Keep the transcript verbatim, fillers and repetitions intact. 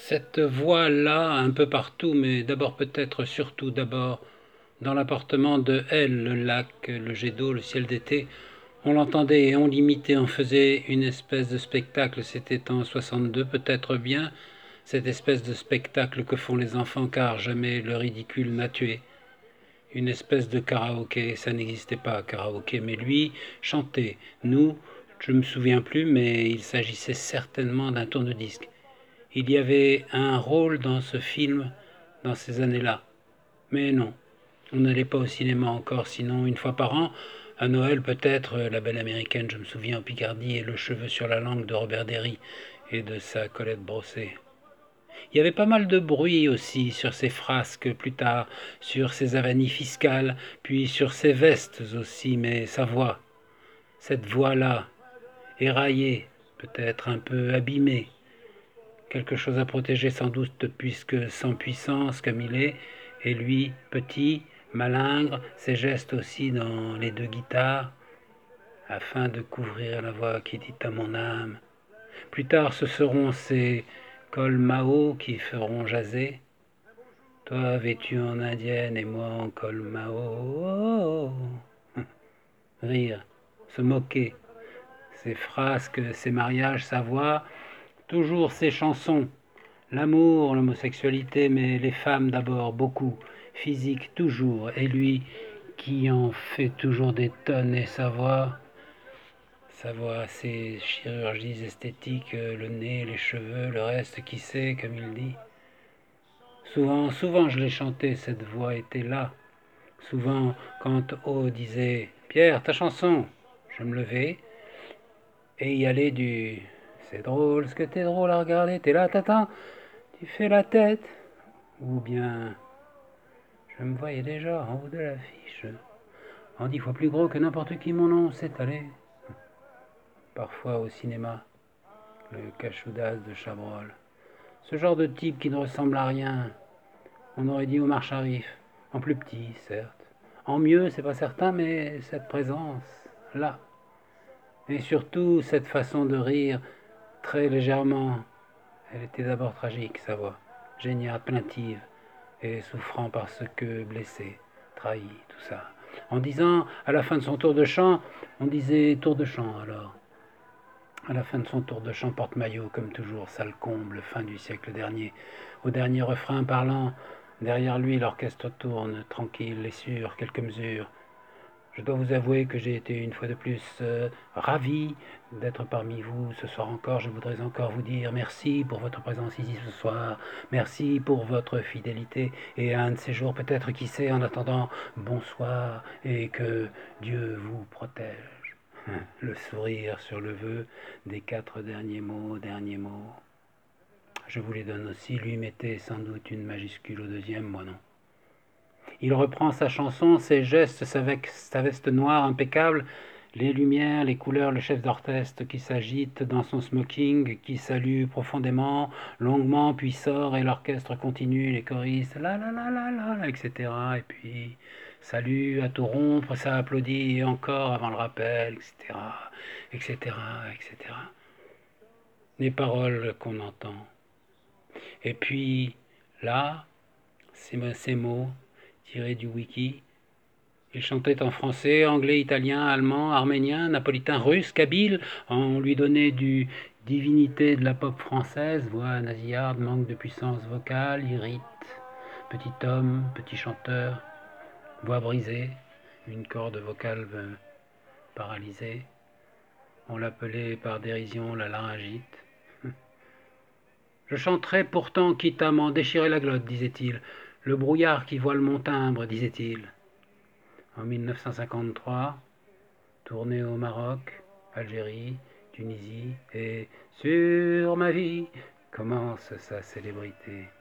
Cette voix-là, un peu partout, mais d'abord peut-être surtout d'abord dans l'appartement de L, le lac, le jet d'eau, le ciel d'été, on l'entendait et on l'imitait, on faisait une espèce de spectacle, c'était en soixante-deux peut-être bien, cette espèce de spectacle que font les enfants car jamais le ridicule n'a tué. Une espèce de karaoké, ça n'existait pas karaoké, mais lui chantait. Nous, je ne me souviens plus, mais il s'agissait certainement d'un tourne-disque. Il y avait un rôle dans ce film dans ces années-là. Mais non, on n'allait pas au cinéma encore, sinon une fois par an, à Noël peut-être, La Belle Américaine, je me souviens, en Picardie, et Le Cheveu sur la langue de Robert Derry et de sa Colette Brossé. Il y avait pas mal de bruit aussi sur ses frasques plus tard, sur ses avanies fiscales, puis sur ses vestes aussi, mais sa voix, cette voix-là, éraillée, peut-être un peu abîmée, quelque chose à protéger sans doute puisque sans puissance comme il est, et lui, petit, malingre, ses gestes aussi dans les deux guitares, afin de couvrir la voix qui dit à mon âme. Plus tard ce seront ces cols Mao qui feront jaser, toi vêtu en indienne et moi en col Mao. Oh, oh. Rire, se moquer, ses frasques, ses mariages, sa voix, toujours ses chansons. L'amour, l'homosexualité, mais les femmes d'abord, beaucoup, physique toujours, et lui qui en fait toujours des tonnes, et sa voix, sa voix, ses chirurgies esthétiques, le nez, les cheveux, le reste, qui sait, comme il dit. Souvent, souvent je l'ai chanté, cette voix était là. Souvent, quand O disait Pierre, ta chanson, je me levais et y allais du c'est drôle, ce que t'es drôle à regarder, t'es là, t'attends, tu fais la tête. Ou bien, je me voyais déjà en haut de l'affiche, en dix fois plus gros que n'importe qui mon nom s'est allé. Parfois au cinéma, le cachou d'As de Chabrol. Ce genre de type qui ne ressemble à rien. On aurait dit Omar Sharif, en plus petit, certes. En mieux, c'est pas certain, mais cette présence, là. Et surtout, cette façon de rire, très légèrement. Elle était d'abord tragique, sa voix, géniale, plaintive, et souffrant parce que blessé, trahi, tout ça. En disant, à la fin de son tour de chant, on disait tour de chant alors. À la fin de son tour de chant porte-maillot, comme toujours, sale comble, fin du siècle dernier. Au dernier refrain parlant, derrière lui l'orchestre tourne, tranquille et sûr, quelques mesures. Je dois vous avouer que j'ai été une fois de plus euh, ravi d'être parmi vous ce soir encore. Je voudrais encore vous dire merci pour votre présence ici ce soir. Merci pour votre fidélité. Et un de ces jours, peut-être, qui sait, en attendant, bonsoir et que Dieu vous protège. Le sourire sur le vœu des quatre derniers mots, derniers mots. Je vous les donne aussi. Lui mettait sans doute une majuscule au deuxième, moi non. Il reprend sa chanson, ses gestes, sa veste noire impeccable, les lumières, les couleurs, le chef d'orchestre qui s'agite dans son smoking, qui salue profondément, longuement, puis sort, et l'orchestre continue, les choristes, la la la la la, et cetera. Et puis, salut à tout rompre, ça applaudit, et encore avant le rappel, et cetera, et cetera, et cetera. Les paroles qu'on entend. Et puis, là, ces, ces mots, tiré du wiki. Il chantait en français, anglais, italien, allemand, arménien, napolitain, russe, kabyle. On lui donnait du divinité de la pop française, voix nasillarde, manque de puissance vocale, irrite. Petit homme, petit chanteur, voix brisée, une corde vocale paralysée. On l'appelait par dérision la laryngite. Je chanterai pourtant quitte à m'en déchirer la glotte, disait-il. Le brouillard qui voile mon timbre, disait-il. En mille neuf cent cinquante-trois, tournée au Maroc, Algérie, Tunisie, et sur ma vie commence sa célébrité.